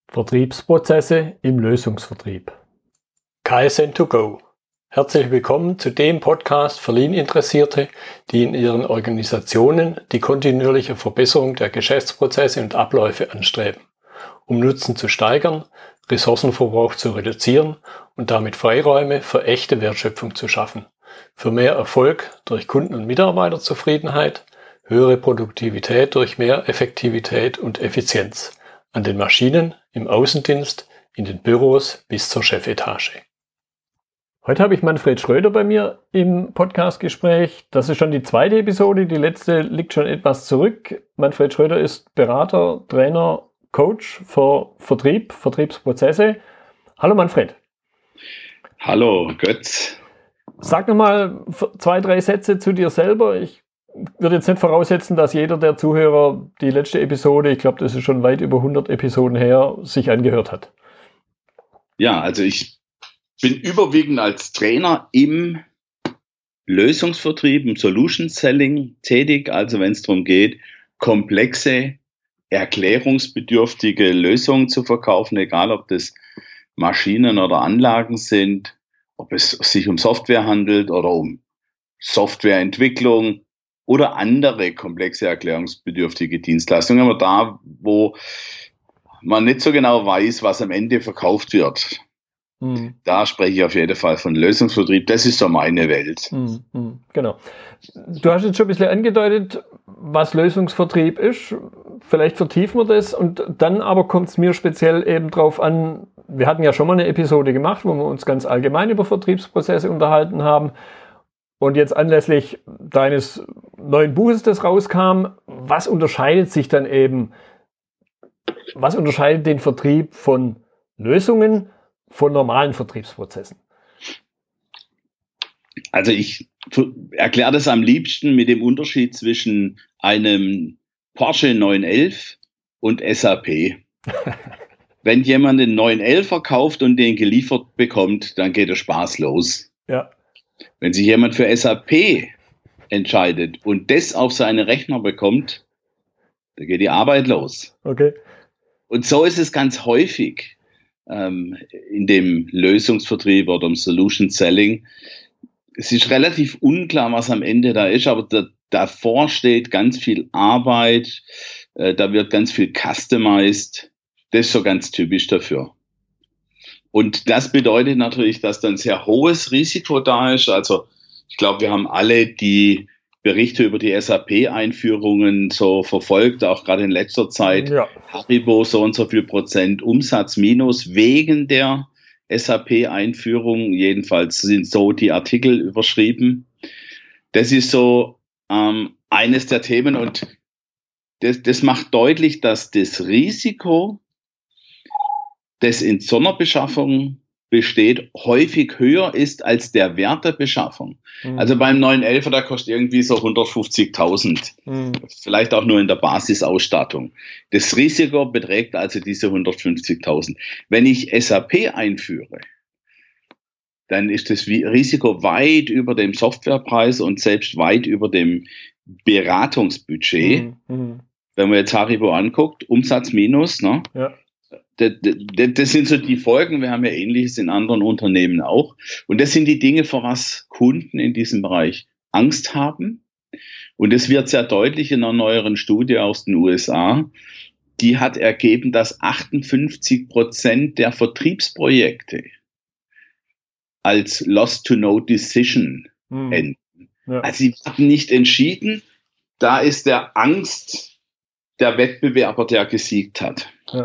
Vertriebsprozesse im Lösungsvertrieb. KSN2Go. Herzlich willkommen zu dem Podcast für Lean-Interessierte, die in ihren Organisationen die kontinuierliche Verbesserung der Geschäftsprozesse und Abläufe anstreben, um Nutzen zu steigern, Ressourcenverbrauch zu reduzieren und damit Freiräume für echte Wertschöpfung zu schaffen, für mehr Erfolg durch Kunden- und Mitarbeiterzufriedenheit, höhere Produktivität durch mehr Effektivität und Effizienz an den Maschinen, im Außendienst, in den Büros bis zur Chefetage. Heute habe ich Manfred Schröder bei mir im Podcastgespräch. Das ist schon die zweite Episode, die letzte liegt schon etwas zurück. Manfred Schröder ist Berater, Trainer, Coach für Vertrieb, Vertriebsprozesse. Hallo Manfred. Hallo Götz. Sag nochmal 2, 3 Sätze zu dir selber. Ich würde jetzt nicht voraussetzen, dass jeder der Zuhörer die letzte Episode, ich glaube, das ist schon weit über 100 Episoden her, sich angehört hat. Ja, also ich bin überwiegend als Trainer im Lösungsvertrieb, im Solution Selling tätig, also wenn es darum geht, komplexe, erklärungsbedürftige Lösungen zu verkaufen, egal ob das Maschinen oder Anlagen sind, ob es sich um Software handelt oder um Softwareentwicklung oder andere komplexe, erklärungsbedürftige Dienstleistungen, aber da, wo man nicht so genau weiß, was am Ende verkauft wird. Da spreche ich auf jeden Fall von Lösungsvertrieb. Das ist so meine Welt. Genau. Du hast jetzt schon ein bisschen angedeutet, was Lösungsvertrieb ist. Vielleicht vertiefen wir das und dann aber kommt es mir speziell eben drauf an, wir hatten ja schon mal eine Episode gemacht, wo wir uns ganz allgemein über Vertriebsprozesse unterhalten haben. Und jetzt anlässlich deines neuen Buches, das rauskam, was unterscheidet den Vertrieb von Lösungen von normalen Vertriebsprozessen? Also ich erkläre das am liebsten mit dem Unterschied zwischen einem Porsche 911 und SAP. Wenn jemand den 911 verkauft und den geliefert bekommt, dann geht der Spaß los. Ja. Wenn sich jemand für SAP entscheidet und das auf seine Rechner bekommt, dann geht die Arbeit los. Okay. Und so ist es ganz häufig in dem Lösungsvertrieb oder im Solution Selling. Es ist relativ unklar, was am Ende da ist, aber davor steht ganz viel Arbeit, da wird ganz viel customized. Das ist so ganz typisch dafür. Und das bedeutet natürlich, dass dann sehr hohes Risiko da ist. Also ich glaube, wir haben alle die Berichte über die SAP-Einführungen so verfolgt, auch gerade in letzter Zeit. Ja. Haribo so und so viel Prozent Umsatz minus wegen der SAP-Einführung. Jedenfalls sind so die Artikel überschrieben. Das ist so eines der Themen und das macht deutlich, dass das Risiko, das in so einer Beschaffung besteht, häufig höher ist als der Wert der Beschaffung. Also beim 911er, da kostet irgendwie so 150.000. Vielleicht auch nur in der Basisausstattung. Das Risiko beträgt also diese 150.000. Wenn ich SAP einführe, dann ist das Risiko weit über dem Softwarepreis und selbst weit über dem Beratungsbudget. Wenn man jetzt Haribo anguckt, Umsatz minus, ne? Ja. Das sind so die Folgen. Wir haben ja Ähnliches in anderen Unternehmen auch. Und das sind die Dinge, vor was Kunden in diesem Bereich Angst haben. Und das wird sehr deutlich in einer neueren Studie aus den USA. Die hat ergeben, dass 58% der Vertriebsprojekte als Lost-to-No-Decision enden. Ja. Also sie werden nicht entschieden. Da ist der Angst der Wettbewerber, der gesiegt hat. Ja.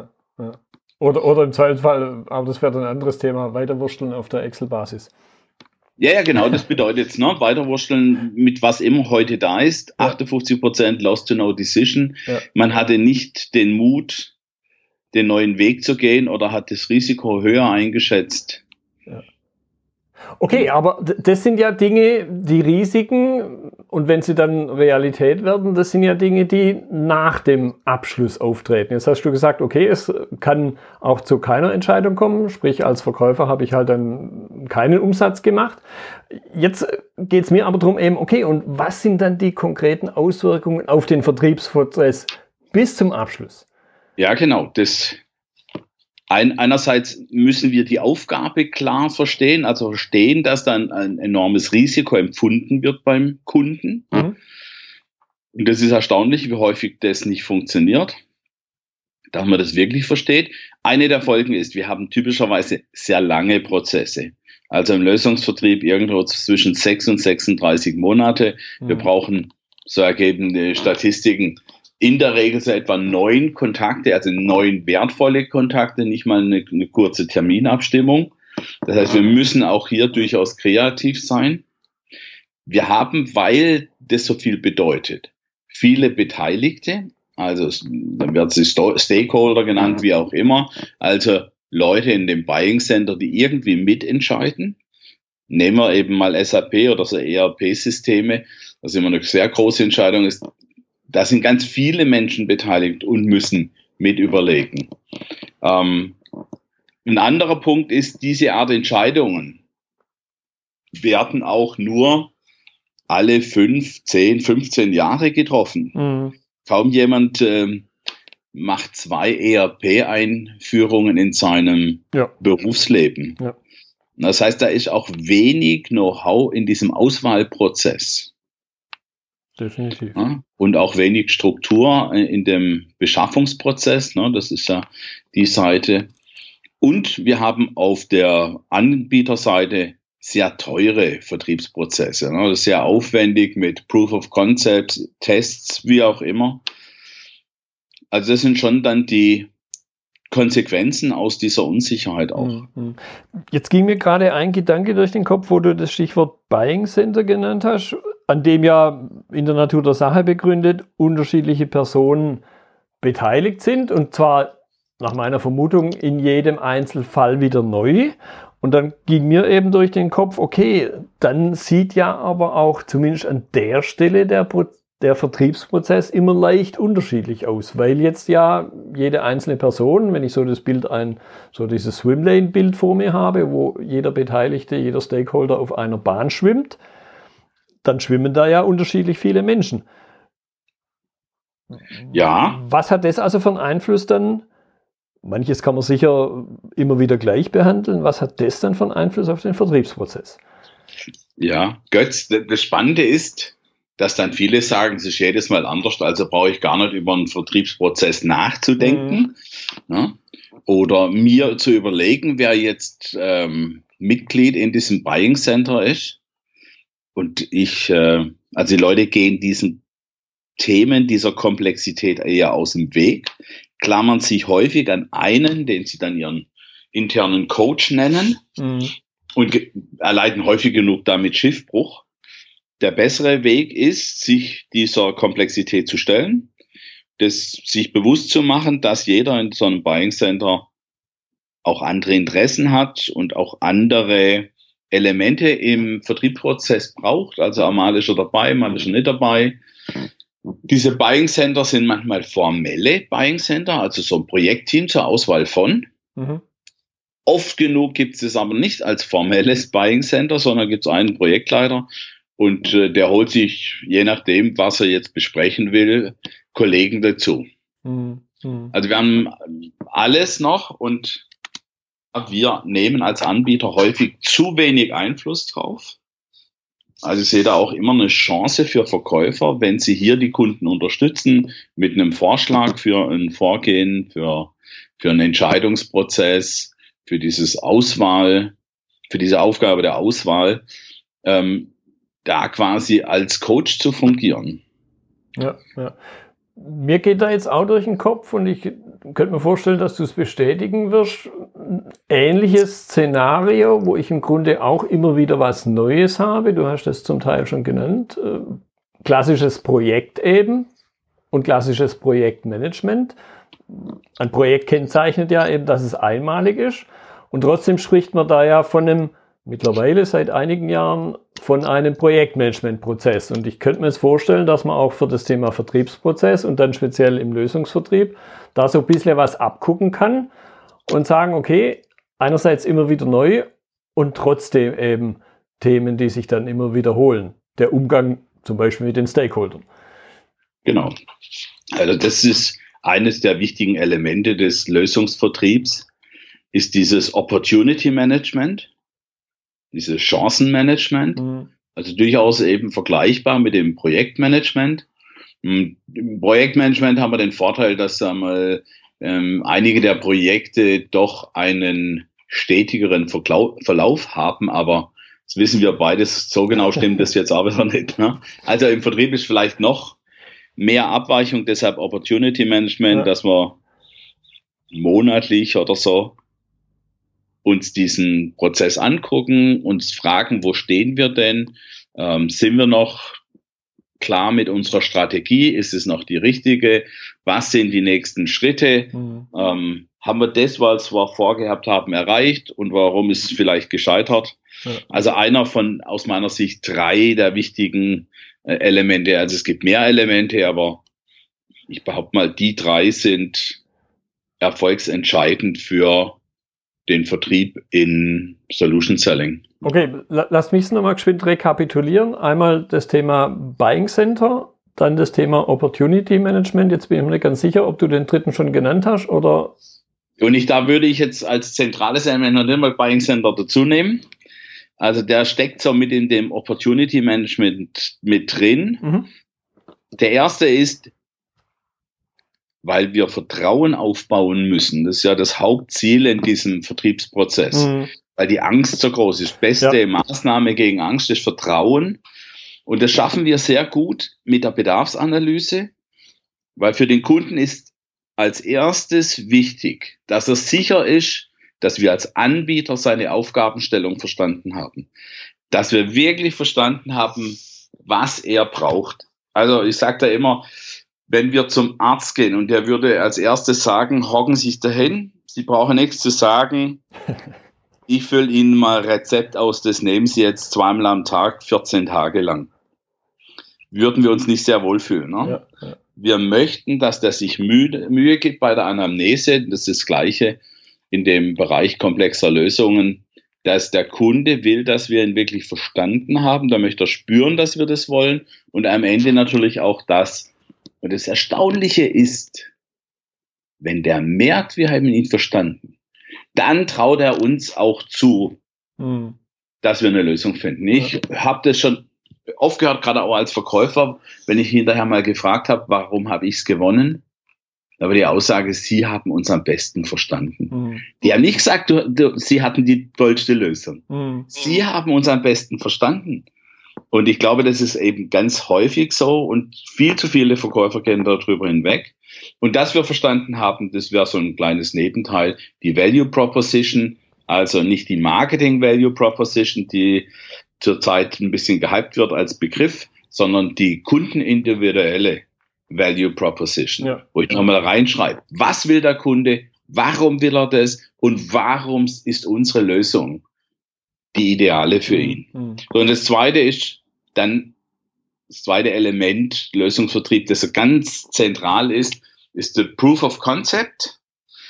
Oder im Zweifelsfall, aber das wäre dann ein anderes Thema, weiterwursteln auf der Excel-Basis. Ja, genau, das bedeutet jetzt, ne, weiterwursteln mit was immer heute da ist. Ja. 58% Lost to No Decision. Ja. Man hatte nicht den Mut, den neuen Weg zu gehen oder hat das Risiko höher eingeschätzt. Ja. Okay, aber das sind ja Dinge, die Risiken, und wenn sie dann Realität werden, das sind ja Dinge, die nach dem Abschluss auftreten. Jetzt hast du gesagt, okay, es kann auch zu keiner Entscheidung kommen, sprich als Verkäufer habe ich halt dann keinen Umsatz gemacht. Jetzt geht es mir aber darum eben, okay, und was sind dann die konkreten Auswirkungen auf den Vertriebsprozess bis zum Abschluss? Ja, genau, das Einerseits müssen wir die Aufgabe klar verstehen, also verstehen, dass dann ein enormes Risiko empfunden wird beim Kunden. Und das ist erstaunlich, wie häufig das nicht funktioniert, dass man das wirklich versteht. Eine der Folgen ist, wir haben typischerweise sehr lange Prozesse. Also im Lösungsvertrieb irgendwo zwischen 6 und 36 Monate. Wir brauchen, so ergeben die Statistiken, in der Regel so etwa 9 Kontakte, also 9 wertvolle Kontakte, nicht mal eine kurze Terminabstimmung. Das heißt, wir müssen auch hier durchaus kreativ sein. Wir haben, weil das so viel bedeutet, viele Beteiligte, also dann wird sie Stakeholder genannt, wie auch immer, also Leute in dem Buying Center, die irgendwie mitentscheiden. Nehmen wir eben mal SAP oder so ERP-Systeme, was immer eine sehr große Entscheidung ist. Da sind ganz viele Menschen beteiligt und müssen mit überlegen. Ein anderer Punkt ist, diese Art Entscheidungen werden auch nur alle 5, 10, 15 Jahre getroffen. Kaum jemand macht 2 ERP-Einführungen in seinem Berufsleben. Ja. Das heißt, da ist auch wenig Know-how in diesem Auswahlprozess. Definitiv. Ja, und auch wenig Struktur in dem Beschaffungsprozess, ne, das ist ja die Seite. Und wir haben auf der Anbieterseite sehr teure Vertriebsprozesse. Ne, das ist sehr aufwendig mit Proof of Concept, Tests, wie auch immer. Also das sind schon dann die Konsequenzen aus dieser Unsicherheit auch. Jetzt ging mir gerade ein Gedanke durch den Kopf, wo du das Stichwort Buying Center genannt hast, an dem ja in der Natur der Sache begründet unterschiedliche Personen beteiligt sind und zwar nach meiner Vermutung in jedem Einzelfall wieder neu. Und dann ging mir eben durch den Kopf, okay, dann sieht ja aber auch zumindest an der Stelle der Vertriebsprozess immer leicht unterschiedlich aus, weil jetzt ja jede einzelne Person, wenn ich so das Bild so dieses Swimlane-Bild vor mir habe, wo jeder Beteiligte, jeder Stakeholder auf einer Bahn schwimmt, dann schwimmen da ja unterschiedlich viele Menschen. Ja. Was hat das also für einen Einfluss dann? Manches kann man sicher immer wieder gleich behandeln. Was hat das dann für einen Einfluss auf den Vertriebsprozess? Ja, Götz, das Spannende ist, dass dann viele sagen, es ist jedes Mal anders, also brauche ich gar nicht über einen Vertriebsprozess nachzudenken. Ja? Oder mir zu überlegen, wer jetzt Mitglied in diesem Buying Center ist. Und also die Leute gehen diesen Themen, dieser Komplexität eher aus dem Weg, klammern sich häufig an einen, den sie dann ihren internen Coach nennen und erleiden häufig genug damit Schiffbruch. Der bessere Weg ist, sich dieser Komplexität zu stellen, sich bewusst zu machen, dass jeder in so einem Buying Center auch andere Interessen hat und auch andere Elemente im Vertriebsprozess braucht. Also mal ist er dabei, mal ist er nicht dabei. Diese Buying Center sind manchmal formelle Buying Center, also so ein Projektteam zur Auswahl von. Oft genug gibt es aber nicht als formelles Buying Center, sondern gibt es einen Projektleiter und der holt sich, je nachdem, was er jetzt besprechen will, Kollegen dazu. Also wir haben alles noch und wir nehmen als Anbieter häufig zu wenig Einfluss drauf. Also ich sehe da auch immer eine Chance für Verkäufer, wenn sie hier die Kunden unterstützen mit einem Vorschlag für ein Vorgehen, für einen Entscheidungsprozess, für diese Aufgabe der Auswahl, da quasi als Coach zu fungieren. Ja. Mir geht da jetzt auch durch den Kopf und ich könnte mir vorstellen, dass du es bestätigen wirst. Ein ähnliches Szenario, wo ich im Grunde auch immer wieder was Neues habe. Du hast das zum Teil schon genannt. Klassisches Projekt eben und klassisches Projektmanagement. Ein Projekt kennzeichnet ja eben, dass es einmalig ist. Und trotzdem spricht man da ja mittlerweile seit einigen Jahren von einem Projektmanagementprozess. Und ich könnte mir jetzt vorstellen, dass man auch für das Thema Vertriebsprozess und dann speziell im Lösungsvertrieb da so ein bisschen was abgucken kann und sagen, okay, einerseits immer wieder neu und trotzdem eben Themen, die sich dann immer wiederholen. Der Umgang zum Beispiel mit den Stakeholdern. Genau. Also das ist eines der wichtigen Elemente des Lösungsvertriebs. ist dieses Opportunity Management, dieses Chancenmanagement, also durchaus eben vergleichbar mit dem Projektmanagement. Im Projektmanagement haben wir den Vorteil, dass einige der Projekte doch einen stetigeren Verlauf haben, aber das wissen wir beides, so genau stimmt das jetzt aber wieder nicht. Ne? Also im Vertrieb ist vielleicht noch mehr Abweichung, deshalb Opportunity Management, dass wir monatlich oder so uns diesen Prozess angucken, uns fragen, wo stehen wir denn? Sind wir noch klar mit unserer Strategie? Ist es noch die richtige? Was sind die nächsten Schritte? Haben wir das, was wir vorgehabt haben, erreicht? Und warum ist es vielleicht gescheitert? Ja. Also einer von, aus meiner Sicht, 3 der wichtigen Elemente. Also es gibt mehr Elemente, aber ich behaupte mal, die 3 sind erfolgsentscheidend für den Vertrieb in Solution Selling. Okay, lass mich es nochmal geschwind rekapitulieren. Einmal das Thema Buying Center, dann das Thema Opportunity Management. Jetzt bin ich mir nicht ganz sicher, ob du den dritten schon genannt hast oder. Und da würde ich jetzt als zentrales Element noch mal Buying Center dazu nehmen. Also der steckt so mit in dem Opportunity Management mit drin. Der erste ist, weil wir Vertrauen aufbauen müssen. Das ist ja das Hauptziel in diesem Vertriebsprozess. Weil die Angst so groß ist. Beste Maßnahme gegen Angst ist Vertrauen. Und das schaffen wir sehr gut mit der Bedarfsanalyse, weil für den Kunden ist als erstes wichtig, dass er sicher ist, dass wir als Anbieter seine Aufgabenstellung verstanden haben. Dass wir wirklich verstanden haben, was er braucht. Also ich sage da immer, wenn wir zum Arzt gehen und der würde als erstes sagen, hocken Sie sich dahin, Sie brauchen nichts zu sagen, ich fülle Ihnen mal Rezept aus, das nehmen Sie jetzt 2-mal am Tag, 14 Tage lang. Würden wir uns nicht sehr wohlfühlen. Ne? Ja. Wir möchten, dass der sich Mühe gibt bei der Anamnese, das ist das Gleiche in dem Bereich komplexer Lösungen, dass der Kunde will, dass wir ihn wirklich verstanden haben, da möchte er spüren, dass wir das wollen und am Ende natürlich auch das. Und das Erstaunliche ist, wenn der merkt, wir haben ihn verstanden, dann traut er uns auch zu, dass wir eine Lösung finden. Ich habe das schon oft gehört, gerade auch als Verkäufer, wenn ich hinterher mal gefragt habe, warum habe ich es gewonnen? Aber die Aussage, Sie haben uns am besten verstanden. Die haben nicht gesagt, Sie hatten die tollste Lösung. Sie haben uns am besten verstanden. Und ich glaube, das ist eben ganz häufig so und viel zu viele Verkäufer gehen darüber hinweg. Und dass wir verstanden haben, das wäre so ein kleines Nebenteil, die Value Proposition, also nicht die Marketing Value Proposition, die zurzeit ein bisschen gehypt wird als Begriff, sondern die kundenindividuelle Value Proposition, wo ich nochmal reinschreibe, was will der Kunde, warum will er das und warum ist unsere Lösung die ideale für ihn. Und das zweite ist dann, das zweite Element, Lösungsvertrieb, das ganz zentral ist der Proof of Concept.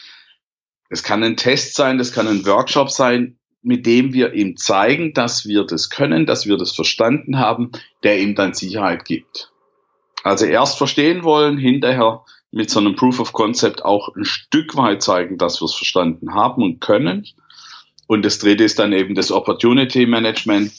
Das kann ein Test sein, das kann ein Workshop sein, mit dem wir ihm zeigen, dass wir das können, dass wir das verstanden haben, der ihm dann Sicherheit gibt. Also erst verstehen wollen, hinterher mit so einem Proof of Concept auch ein Stück weit zeigen, dass wir es verstanden haben und können. Und das dritte ist dann eben das Opportunity Management,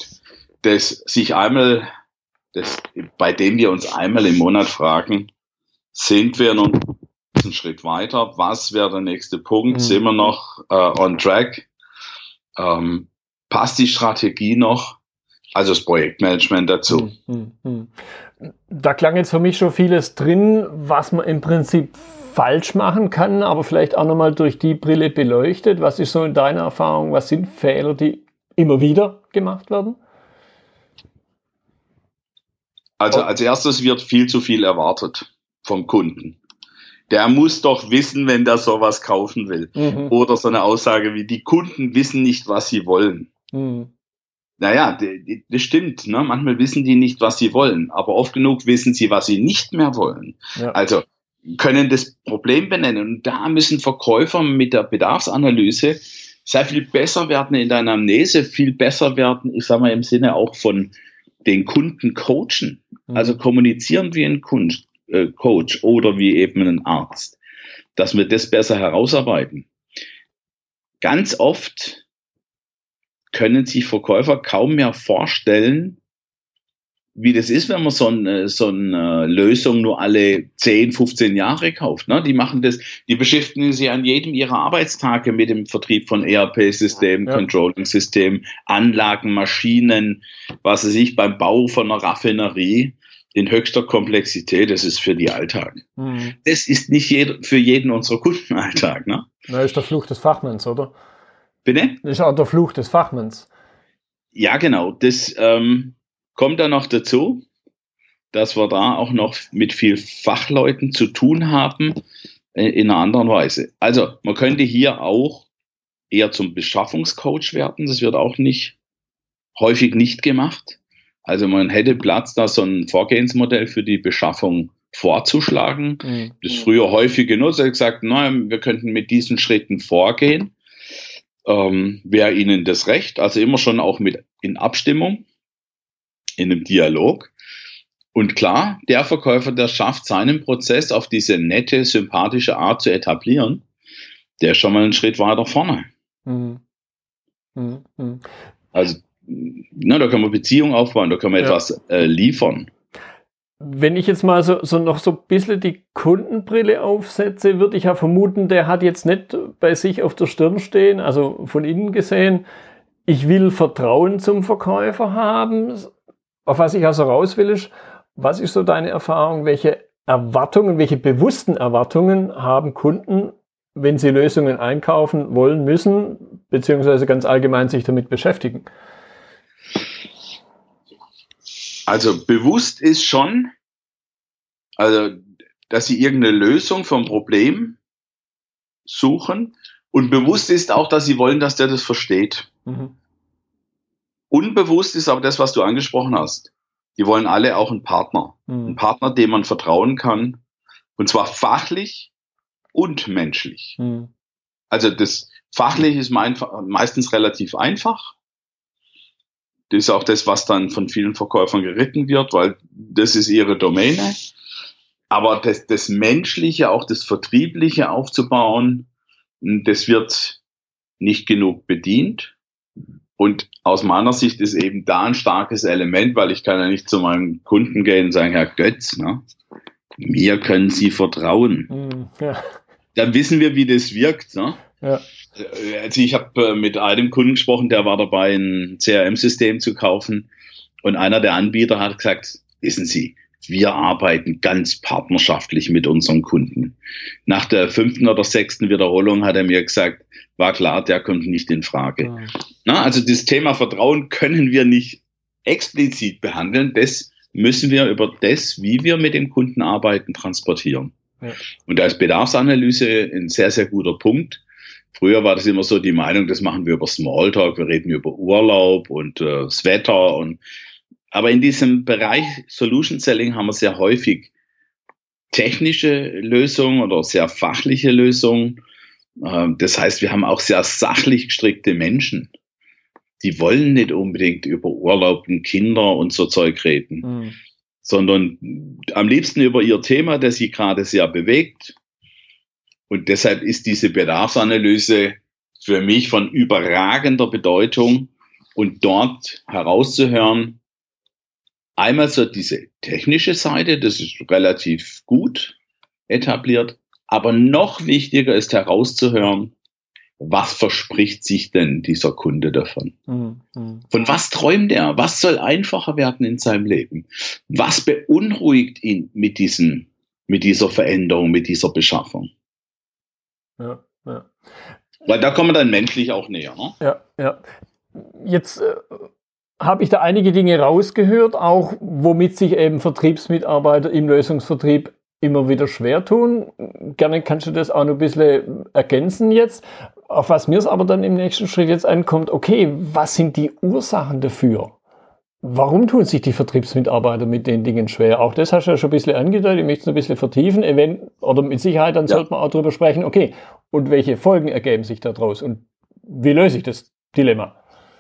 bei dem wir uns einmal im Monat fragen, sind wir noch einen Schritt weiter? Was wäre der nächste Punkt? Sind wir noch on track? Passt die Strategie noch? Also das Projektmanagement dazu. Da klang jetzt für mich schon vieles drin, was man im Prinzip falsch machen kann, aber vielleicht auch nochmal durch die Brille beleuchtet. Was ist so in deiner Erfahrung, was sind Fehler, die immer wieder gemacht werden? Also als erstes wird viel zu viel erwartet vom Kunden. Der muss doch wissen, wenn der sowas kaufen will. Oder so eine Aussage wie, die Kunden wissen nicht, was sie wollen. Naja, das stimmt. Ne? Manchmal wissen die nicht, was sie wollen. Aber oft genug wissen sie, was sie nicht mehr wollen. Ja. Also können das Problem benennen. Und da müssen Verkäufer mit der Bedarfsanalyse sehr viel besser werden in der Anamnese, viel besser werden, ich sage mal im Sinne auch von den Kunden coachen. Also kommunizieren wie ein Coach oder wie eben ein Arzt, dass wir das besser herausarbeiten. ganz oft können sich Verkäufer kaum mehr vorstellen, wie das ist, wenn man so eine Lösung nur alle 10, 15 Jahre kauft. Ne? Die beschäftigen sich an jedem ihrer Arbeitstage mit dem Vertrieb von ERP-Systemen, Controlling-Systemen, Anlagen, Maschinen, was weiß ich, beim Bau von einer Raffinerie in höchster Komplexität. Das ist für die Alltag. Mhm. Das ist nicht für jeden unserer Kunden Alltag. Ne? Das ist der Fluch des Fachmanns, oder? Bitte? Das ist auch der Fluch des Fachmanns. Ja, genau. Das kommt dann noch dazu, dass wir da auch noch mit viel Fachleuten zu tun haben in einer anderen Weise. Also man könnte hier auch eher zum Beschaffungscoach werden. Das wird auch häufig nicht gemacht. Also man hätte Platz, da so ein Vorgehensmodell für die Beschaffung vorzuschlagen. Mhm. Das ist früher häufig genutzt. Er hat gesagt, wir könnten mit diesen Schritten vorgehen. Wäre Ihnen das recht? Also immer schon auch in Abstimmung, in einem Dialog. Und klar, der Verkäufer, der schafft, seinen Prozess auf diese nette, sympathische Art zu etablieren, der ist schon mal einen Schritt weiter vorne. Mhm. Mhm. Also, da kann man Beziehungen aufbauen, da kann man etwas liefern. Wenn ich jetzt mal so noch so ein bisschen die Kundenbrille aufsetze, würde ich ja vermuten, der hat jetzt nicht bei sich auf der Stirn stehen, also von innen gesehen, ich will Vertrauen zum Verkäufer haben. Auf was ich also raus will, ist, was ist so deine Erfahrung, welche Erwartungen, welche bewussten Erwartungen haben Kunden, wenn sie Lösungen einkaufen wollen müssen, beziehungsweise ganz allgemein sich damit beschäftigen? Also bewusst ist schon, dass sie irgendeine Lösung vom Problem suchen, und bewusst ist auch, dass sie wollen, dass der das versteht. Mhm. Unbewusst ist aber das, was du angesprochen hast. Die wollen alle auch einen Partner. Mhm. Einen Partner, dem man vertrauen kann, und zwar fachlich und menschlich. Mhm. Also das fachlich ist meistens relativ einfach. Das ist auch das, was dann von vielen Verkäufern geritten wird, weil das ist ihre Domäne. Aber das Menschliche, auch das Vertriebliche aufzubauen, das wird nicht genug bedient. Und aus meiner Sicht ist eben da ein starkes Element, weil ich kann ja nicht zu meinem Kunden gehen und sagen, Herr Götz, mir können Sie vertrauen. Ja. Dann wissen wir, wie das wirkt. Ne? Ja. Also ich habe mit einem Kunden gesprochen, der war dabei, ein CRM-System zu kaufen, und einer der Anbieter hat gesagt, wissen Sie, wir arbeiten ganz partnerschaftlich mit unseren Kunden. Nach der 5. oder 6. Wiederholung hat er mir gesagt, war klar, der kommt nicht in Frage. Ja. Also das Thema Vertrauen können wir nicht explizit behandeln, das müssen wir über das, wie wir mit dem Kunden arbeiten, transportieren. Ja. Und da ist Bedarfsanalyse ein sehr, sehr guter Punkt. Früher war das immer so die Meinung, das machen wir über Smalltalk, wir reden über Urlaub und das Wetter. Aber in diesem Bereich Solution Selling haben wir sehr häufig technische Lösungen oder sehr fachliche Lösungen. Das heißt, wir haben auch sehr sachlich gestrickte Menschen. Die wollen nicht unbedingt über Urlaub und Kinder und so Zeug reden, sondern am liebsten über ihr Thema, das sie gerade sehr bewegt. Und deshalb ist diese Bedarfsanalyse für mich von überragender Bedeutung, und dort herauszuhören, einmal so diese technische Seite, das ist relativ gut etabliert, aber noch wichtiger ist herauszuhören, was verspricht sich denn dieser Kunde davon? Von was träumt er? Was soll einfacher werden in seinem Leben? Was beunruhigt ihn mit dieser Veränderung, mit dieser Beschaffung? Ja. Weil da kommen wir dann menschlich auch näher. Ne? Ja. Jetzt habe ich da einige Dinge rausgehört, auch womit sich eben Vertriebsmitarbeiter im Lösungsvertrieb immer wieder schwer tun. Gerne kannst du das auch noch ein bisschen ergänzen jetzt. Auf was mir es aber dann im nächsten Schritt jetzt ankommt, okay, was sind die Ursachen dafür? Warum tun sich die Vertriebsmitarbeiter mit den Dingen schwer? Auch das hast du ja schon ein bisschen angedeutet, ich möchte es ein bisschen vertiefen. Oder mit Sicherheit, dann sollte man auch darüber sprechen, okay, und welche Folgen ergeben sich daraus? Und wie löse ich das Dilemma?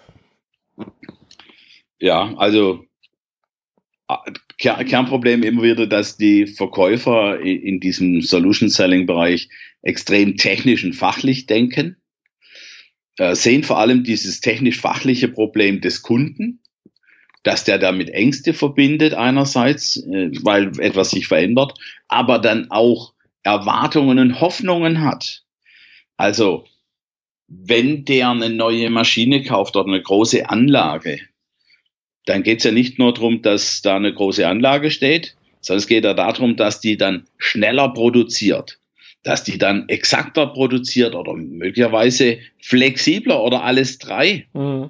Ja, also Kernproblem immer wieder, dass die Verkäufer in diesem Solution-Selling-Bereich extrem technisch und fachlich denken. sehen vor allem dieses technisch-fachliche Problem des Kunden, dass der damit Ängste verbindet einerseits, weil etwas sich verändert, aber dann auch Erwartungen und Hoffnungen hat. Also wenn der eine neue Maschine kauft oder eine große Anlage, dann geht es ja nicht nur darum, dass da eine große Anlage steht, sondern es geht ja darum, dass die dann schneller produziert, dass die dann exakter produziert oder möglicherweise flexibler oder alles drei. Mhm.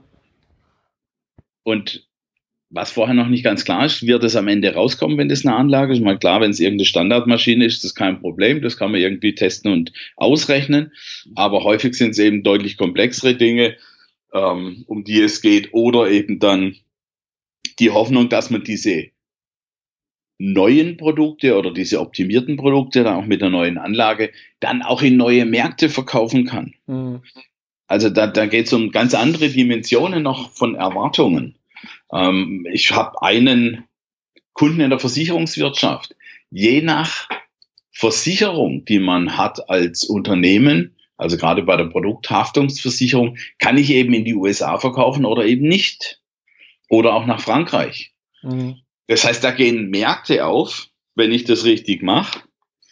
Und was vorher noch nicht ganz klar ist, wird es am Ende rauskommen, wenn das eine Anlage ist. Mal klar, wenn es irgendeine Standardmaschine ist, ist das kein Problem. Das kann man irgendwie testen und ausrechnen. Aber häufig sind es eben deutlich komplexere Dinge, um die es geht. Oder eben dann die Hoffnung, dass man diese neuen Produkte oder diese optimierten Produkte dann auch mit der neuen Anlage dann auch in neue Märkte verkaufen kann. Mhm. Also da geht es um ganz andere Dimensionen noch von Erwartungen. Ich habe einen Kunden in der Versicherungswirtschaft. Je nach Versicherung, die man hat als Unternehmen, also gerade bei der Produkthaftungsversicherung, kann ich eben in die USA verkaufen oder eben nicht. Oder auch nach Frankreich. Mhm. Das heißt, da gehen Märkte auf, wenn ich das richtig mache.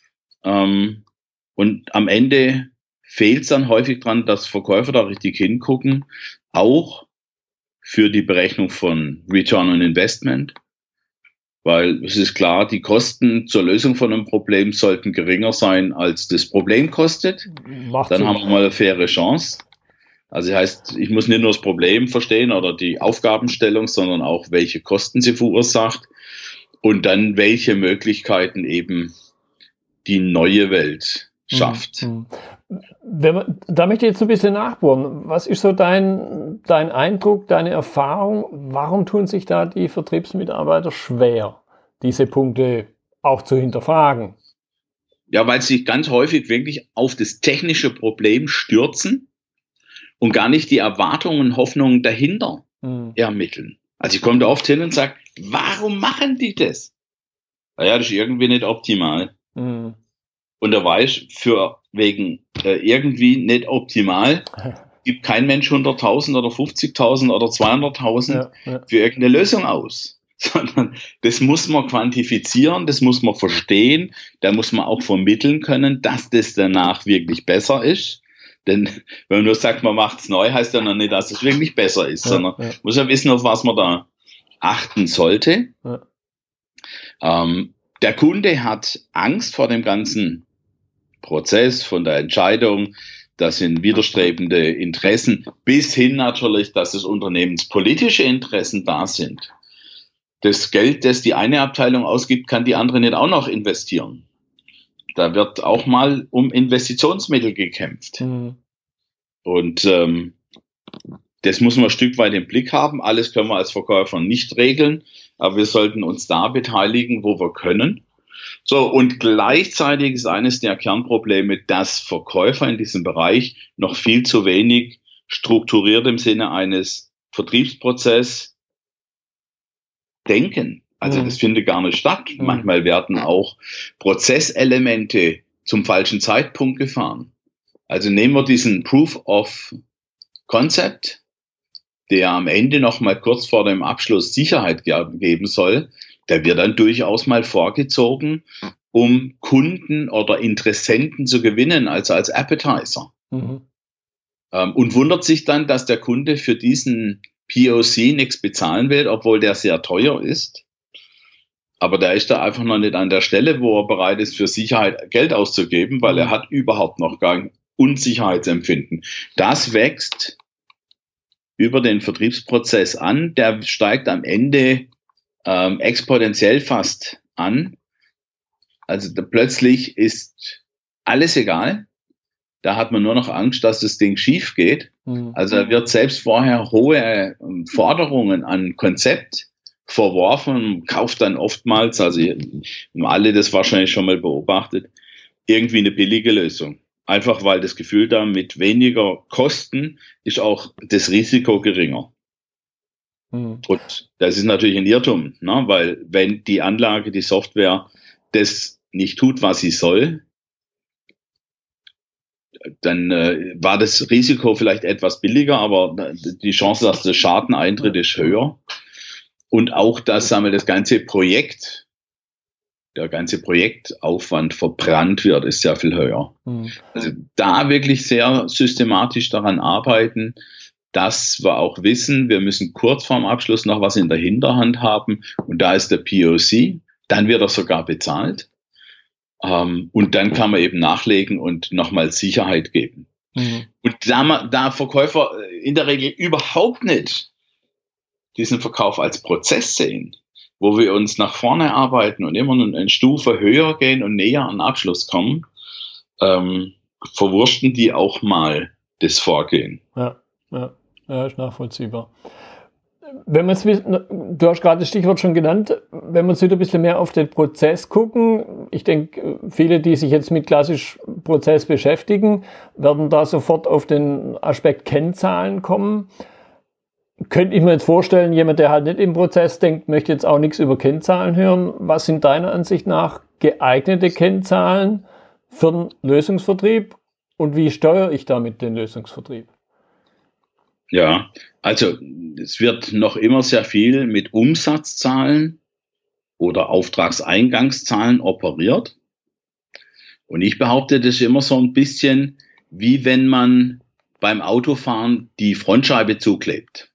Und am Ende fehlt es dann häufig dran, dass Verkäufer da richtig hingucken, auch für die Berechnung von Return on Investment, weil es ist klar, die Kosten zur Lösung von einem Problem sollten geringer sein, als das Problem kostet. Dann haben wir mal eine faire Chance. Also das heißt, ich muss nicht nur das Problem verstehen oder die Aufgabenstellung, sondern auch, welche Kosten sie verursacht und dann welche Möglichkeiten eben die neue Welt schafft. Da möchte ich jetzt ein bisschen nachbohren. Was ist so dein Eindruck, deine Erfahrung? Warum tun sich da die Vertriebsmitarbeiter schwer, diese Punkte auch zu hinterfragen? Ja, weil sie sich ganz häufig wirklich auf das technische Problem stürzen und gar nicht die Erwartungen und Hoffnungen dahinter ermitteln. Also ich komme da oft hin und sage, warum machen die das? Naja, das ist irgendwie nicht optimal. Mhm. Und da weiß für wegen irgendwie nicht optimal, gibt kein Mensch 100.000 oder 50.000 oder 200.000 für irgendeine Lösung aus. Sondern das muss man quantifizieren, das muss man verstehen, da muss man auch vermitteln können, dass das danach wirklich besser ist. Denn wenn man nur sagt, man macht es neu, heißt ja noch nicht, dass es wirklich besser ist, sondern muss ja wissen, auf was man da achten sollte. Der Kunde hat Angst vor dem ganzen Prozess, von der Entscheidung, das sind widerstrebende Interessen, bis hin natürlich, dass es unternehmenspolitische Interessen da sind. Das Geld, das die eine Abteilung ausgibt, kann die andere nicht auch noch investieren. Da wird auch mal um Investitionsmittel gekämpft. Mhm. Und das muss man ein Stück weit im Blick haben. Alles können wir als Verkäufer nicht regeln, aber wir sollten uns da beteiligen, wo wir können. So, und gleichzeitig ist eines der Kernprobleme, dass Verkäufer in diesem Bereich noch viel zu wenig strukturiert im Sinne eines Vertriebsprozesses denken. Also das findet gar nicht statt. Manchmal werden auch Prozesselemente zum falschen Zeitpunkt gefahren. Also nehmen wir diesen Proof of Concept, der am Ende noch mal kurz vor dem Abschluss Sicherheit geben soll. Der wird dann durchaus mal vorgezogen, um Kunden oder Interessenten zu gewinnen, also als Appetizer. Mhm. Und wundert sich dann, dass der Kunde für diesen POC nichts bezahlen will, obwohl der sehr teuer ist. Aber der ist da einfach noch nicht an der Stelle, wo er bereit ist, für Sicherheit Geld auszugeben, weil er hat überhaupt noch gar ein Unsicherheitsempfinden. Das wächst über den Vertriebsprozess an. Der steigt am Ende exponentiell fast an. Also plötzlich ist alles egal. Da hat man nur noch Angst, dass das Ding schief geht. Mhm. Also da wird selbst vorher hohe Forderungen an Konzept verworfen, kauft dann oftmals, also haben alle das wahrscheinlich schon mal beobachtet, irgendwie eine billige Lösung. Einfach weil das Gefühl da, mit weniger Kosten ist auch das Risiko geringer. Mhm. Und das ist natürlich ein Irrtum, ne? Weil wenn die Anlage, die Software das nicht tut, was sie soll, dann war das Risiko vielleicht etwas billiger, aber die Chance, dass der Schaden eintritt, ist höher. Und auch, dass das ganze der ganze Projektaufwand verbrannt wird, ist sehr viel höher. Also da wirklich sehr systematisch daran arbeiten, dass wir auch wissen, wir müssen kurz vorm Abschluss noch was in der Hinterhand haben und da ist der POC, dann wird er sogar bezahlt und dann kann man eben nachlegen und nochmal Sicherheit geben. Und da Verkäufer in der Regel überhaupt nicht diesen Verkauf als Prozess sehen, wo wir uns nach vorne arbeiten und immer eine Stufe höher gehen und näher an den Abschluss kommen, verwurschten die auch mal das Vorgehen. Ja, ist nachvollziehbar. Wenn man du hast gerade das Stichwort schon genannt, wenn wir uns wieder ein bisschen mehr auf den Prozess gucken, ich denke, viele, die sich jetzt mit klassisch Prozess beschäftigen, werden da sofort auf den Aspekt Kennzahlen kommen. Könnte ich mir jetzt vorstellen, jemand, der halt nicht im Prozess denkt, möchte jetzt auch nichts über Kennzahlen hören. Was sind deiner Ansicht nach geeignete Kennzahlen für den Lösungsvertrieb und wie steuere ich damit den Lösungsvertrieb? Ja, also es wird noch immer sehr viel mit Umsatzzahlen oder Auftragseingangszahlen operiert. Und ich behaupte, das ist immer so ein bisschen wie wenn man beim Autofahren die Frontscheibe zuklebt.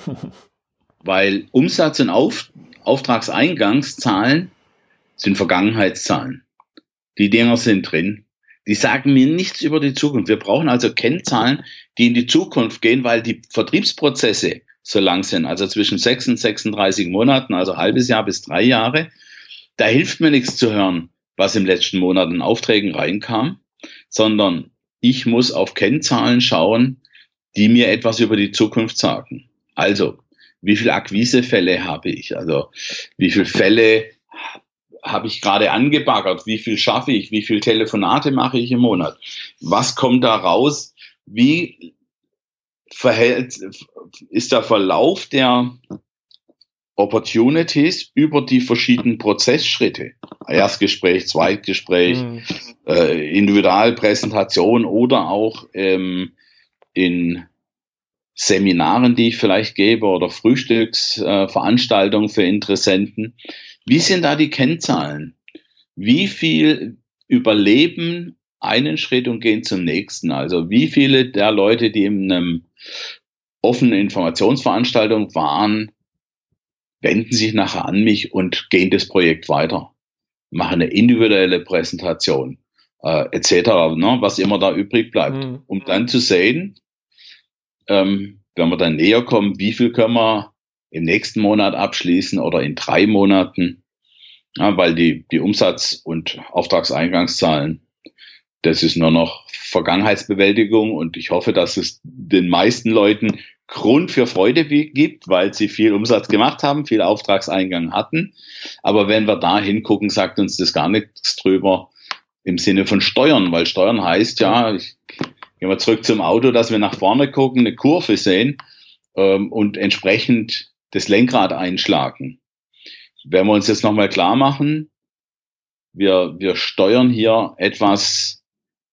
Weil Umsatz- und Auftragseingangszahlen sind Vergangenheitszahlen. Die Dinger sind drin. Die sagen mir nichts über die Zukunft. Wir brauchen also Kennzahlen, die in die Zukunft gehen, weil die Vertriebsprozesse so lang sind, also zwischen 6 und 36 Monaten, also halbes Jahr bis 3 Jahre. Da hilft mir nichts zu hören, was im letzten Monat in Aufträgen reinkam, sondern ich muss auf Kennzahlen schauen, die mir etwas über die Zukunft sagen. Also, wie viele Akquisefälle habe ich? Also, wie viele Fälle habe ich gerade angebaggert? Wie viel schaffe ich? Wie viele Telefonate mache ich im Monat? Was kommt da raus? Wie ist der Verlauf der Opportunities über die verschiedenen Prozessschritte? Erstgespräch, Zweitgespräch, Individualpräsentation oder auch in Seminaren, die ich vielleicht gebe oder Frühstücksveranstaltungen für Interessenten. Wie sind da die Kennzahlen? Wie viel überleben einen Schritt und gehen zum nächsten? Also wie viele der Leute, die in einem offenen Informationsveranstaltung waren, wenden sich nachher an mich und gehen das Projekt weiter, machen eine individuelle Präsentation, etc., ne, was immer da übrig bleibt, um dann zu sehen, wenn wir dann näher kommen, wie viel können wir im nächsten Monat abschließen oder in 3 Monaten, ja, weil die Umsatz- und Auftragseingangszahlen, das ist nur noch Vergangenheitsbewältigung und ich hoffe, dass es den meisten Leuten Grund für Freude gibt, weil sie viel Umsatz gemacht haben, viel Auftragseingang hatten. Aber wenn wir da hingucken, sagt uns das gar nichts drüber im Sinne von Steuern, weil Steuern heißt ja, gehen wir zurück zum Auto, dass wir nach vorne gucken, eine Kurve sehen und entsprechend das Lenkrad einschlagen. Wenn wir uns jetzt nochmal klar machen, wir steuern hier etwas,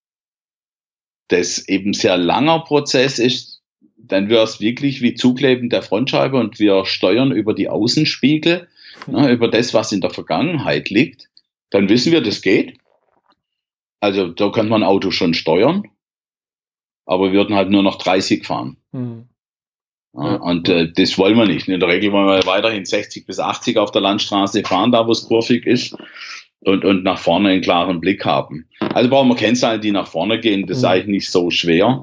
das eben sehr langer Prozess ist, dann wäre es wirklich wie Zukleben der Frontscheibe und wir steuern über die Außenspiegel, über das, was in der Vergangenheit liegt. Dann wissen wir, das geht. Also da kann man ein Auto schon steuern, aber wir würden halt nur noch 30 fahren. Ja, und das wollen wir nicht. In der Regel wollen wir weiterhin 60 bis 80 auf der Landstraße fahren, da wo es kurvig ist und nach vorne einen klaren Blick haben. Also brauchen wir Kennzahlen, die nach vorne gehen. Das ist eigentlich nicht so schwer.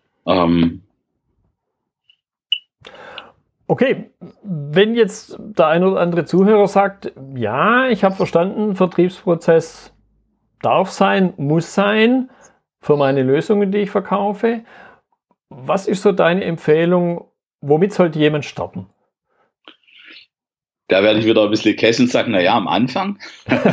Okay, wenn jetzt der ein oder andere Zuhörer sagt, ja, ich habe verstanden, Vertriebsprozess darf sein, muss sein für meine Lösungen, die ich verkaufe. Was ist so deine Empfehlung, womit sollte jemand starten? Da werde ich wieder ein bisschen kessen und sagen, naja, am Anfang.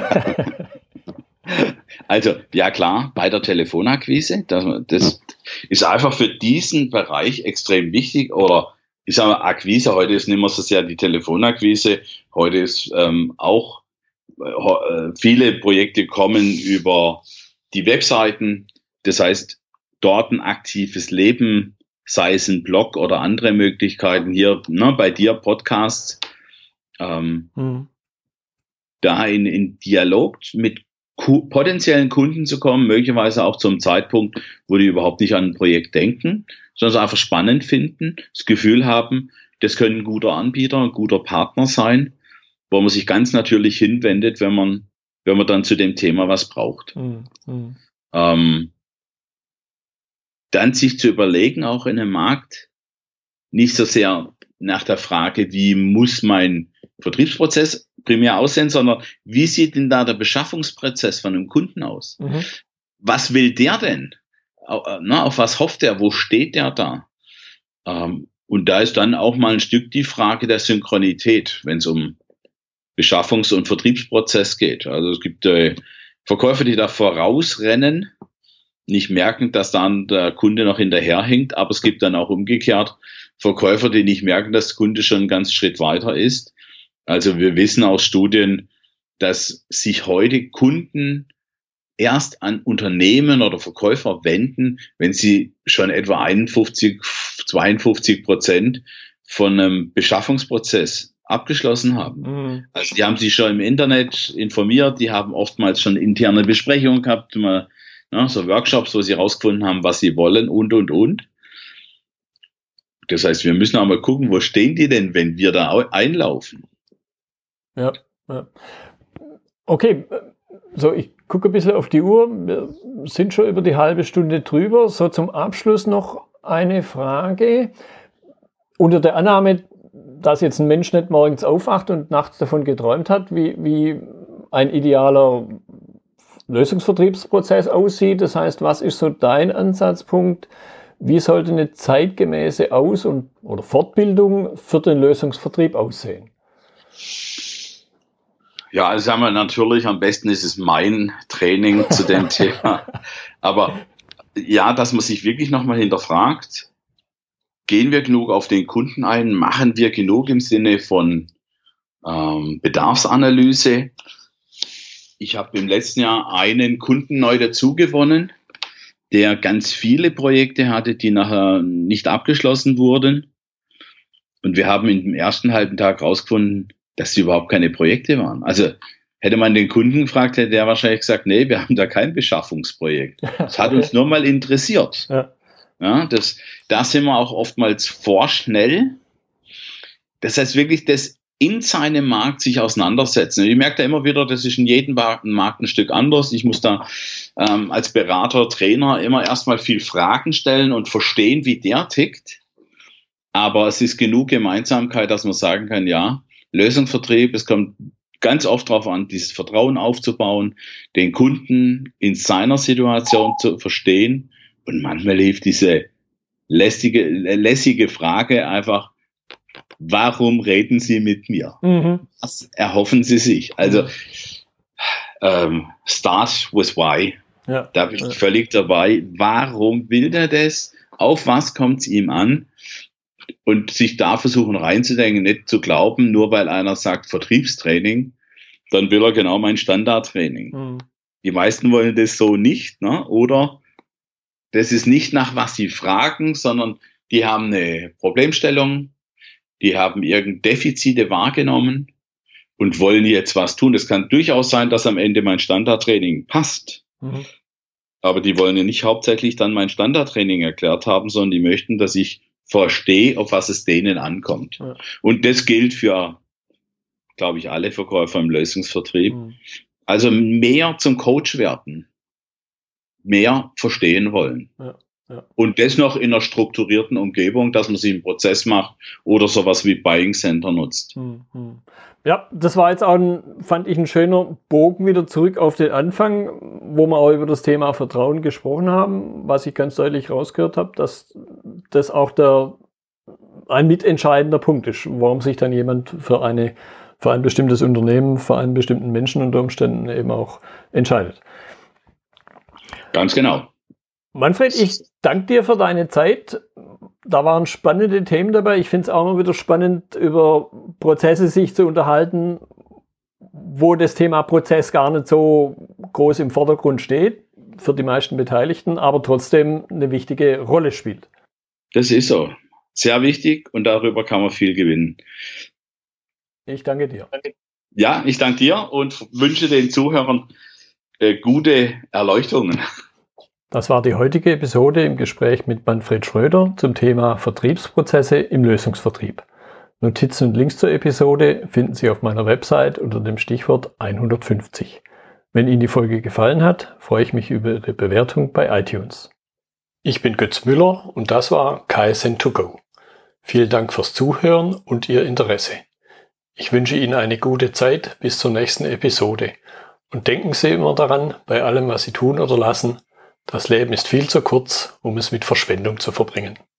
Also, ja klar, bei der Telefonakquise, das ist einfach für diesen Bereich extrem wichtig. Oder ich sage mal, Akquise, heute ist nicht mehr so sehr die Telefonakquise, heute ist auch, viele Projekte kommen über die Webseiten. Das heißt, dort ein aktives Leben, sei es ein Blog oder andere Möglichkeiten hier, bei dir Podcasts, da in Dialog mit potenziellen Kunden zu kommen, möglicherweise auch zum Zeitpunkt, wo die überhaupt nicht an ein Projekt denken, sondern es einfach spannend finden, das Gefühl haben, das könnte ein guter Anbieter, ein guter Partner sein, wo man sich ganz natürlich hinwendet, wenn man dann zu dem Thema was braucht. Dann sich zu überlegen, auch in einem Markt, nicht so sehr nach der Frage, wie muss mein Vertriebsprozess primär aussehen, sondern wie sieht denn da der Beschaffungsprozess von einem Kunden aus? Was will der denn? Auf was hofft er? Wo steht der da? Und da ist dann auch mal ein Stück die Frage der Synchronität, wenn es um Beschaffungs- und Vertriebsprozess geht. Also es gibt Verkäufer, die da vorausrennen, nicht merken, dass dann der Kunde noch hinterherhinkt, aber es gibt dann auch umgekehrt Verkäufer, die nicht merken, dass der Kunde schon einen ganzen Schritt weiter ist. Also wir wissen aus Studien, dass sich heute Kunden erst an Unternehmen oder Verkäufer wenden, wenn sie schon etwa 52% von einem Beschaffungsprozess abgeschlossen haben. Also die haben sich schon im Internet informiert, die haben oftmals schon interne Besprechungen gehabt, so Workshops, wo sie herausgefunden haben, was sie wollen und. Das heißt, wir müssen auch mal gucken, wo stehen die denn, wenn wir da einlaufen? Ja. Okay, so ich gucke ein bisschen auf die Uhr. Wir sind schon über die halbe Stunde drüber. So zum Abschluss noch eine Frage. Unter der Annahme, dass jetzt ein Mensch nicht morgens aufwacht und nachts davon geträumt hat, wie ein idealer Lösungsvertriebsprozess aussieht. Das heißt, was ist so dein Ansatzpunkt? Wie sollte eine zeitgemäße oder Fortbildung für den Lösungsvertrieb aussehen? Ja, also sagen wir natürlich, am besten ist es mein Training zu dem Thema. Aber ja, dass man sich wirklich nochmal hinterfragt, gehen wir genug auf den Kunden ein? Machen wir genug im Sinne von Bedarfsanalyse? Ich habe im letzten Jahr einen Kunden neu dazu gewonnen, der ganz viele Projekte hatte, die nachher nicht abgeschlossen wurden. Und wir haben in dem ersten halben Tag rausgefunden, dass sie überhaupt keine Projekte waren. Also hätte man den Kunden gefragt, hätte der wahrscheinlich gesagt, nee, wir haben da kein Beschaffungsprojekt. Das hat uns nur mal interessiert. Ja, da sind wir auch oftmals vorschnell. Das heißt wirklich, das in seinem Markt sich auseinandersetzen. Und ich merke da immer wieder, das ist in jedem Markt ein Stück anders. Ich muss da als Berater, Trainer immer erstmal viel Fragen stellen und verstehen, wie der tickt. Aber es ist genug Gemeinsamkeit, dass man sagen kann, ja, Lösungsvertrieb, es kommt ganz oft darauf an, dieses Vertrauen aufzubauen, den Kunden in seiner Situation zu verstehen. Und manchmal hilft diese lässige Frage einfach, warum reden Sie mit mir? Was erhoffen Sie sich? Also, start with why. Ja. Da bin ich völlig dabei. Warum will der das? Auf was kommt es ihm an? Und sich da versuchen reinzudenken, nicht zu glauben, nur weil einer sagt Vertriebstraining, dann will er genau mein Standardtraining. Die meisten wollen das so nicht, ne? Oder das ist nicht nach was sie fragen, sondern die haben eine Problemstellung, die haben irgendeine Defizite wahrgenommen und wollen jetzt was tun. Das kann durchaus sein, dass am Ende mein Standardtraining passt. Aber die wollen ja nicht hauptsächlich dann mein Standardtraining erklärt haben, sondern die möchten, dass ich verstehe, auf was es denen ankommt. Ja. Und das gilt für, glaube ich, alle Verkäufer im Lösungsvertrieb. Also mehr zum Coach werden, mehr verstehen wollen. Und das noch in einer strukturierten Umgebung, dass man sich einen Prozess macht oder sowas wie Buying Center nutzt. Ja, das war jetzt auch, fand ich, ein schöner Bogen wieder zurück auf den Anfang, wo wir auch über das Thema Vertrauen gesprochen haben, was ich ganz deutlich rausgehört habe, dass das auch ein mitentscheidender Punkt ist, warum sich dann jemand für ein bestimmtes Unternehmen, für einen bestimmten Menschen unter Umständen eben auch entscheidet. Ganz genau. Manfred, ich danke dir für deine Zeit. Da waren spannende Themen dabei. Ich finde es auch immer wieder spannend, über Prozesse sich zu unterhalten, wo das Thema Prozess gar nicht so groß im Vordergrund steht. für die meisten Beteiligten, aber trotzdem eine wichtige Rolle spielt. Das ist so. Sehr wichtig und darüber kann man viel gewinnen. Ich danke dir. Ja, ich danke dir und wünsche den Zuhörern gute Erleuchtungen. Das war die heutige Episode im Gespräch mit Manfred Schröder zum Thema Vertriebsprozesse im Lösungsvertrieb. Notizen und Links zur Episode finden Sie auf meiner Website unter dem Stichwort 150. Wenn Ihnen die Folge gefallen hat, freue ich mich über Ihre Bewertung bei iTunes. Ich bin Götz Müller und das war KSN2Go. Vielen Dank fürs Zuhören und Ihr Interesse. Ich wünsche Ihnen eine gute Zeit bis zur nächsten Episode. Und denken Sie immer daran, bei allem, was Sie tun oder lassen, das Leben ist viel zu kurz, um es mit Verschwendung zu verbringen.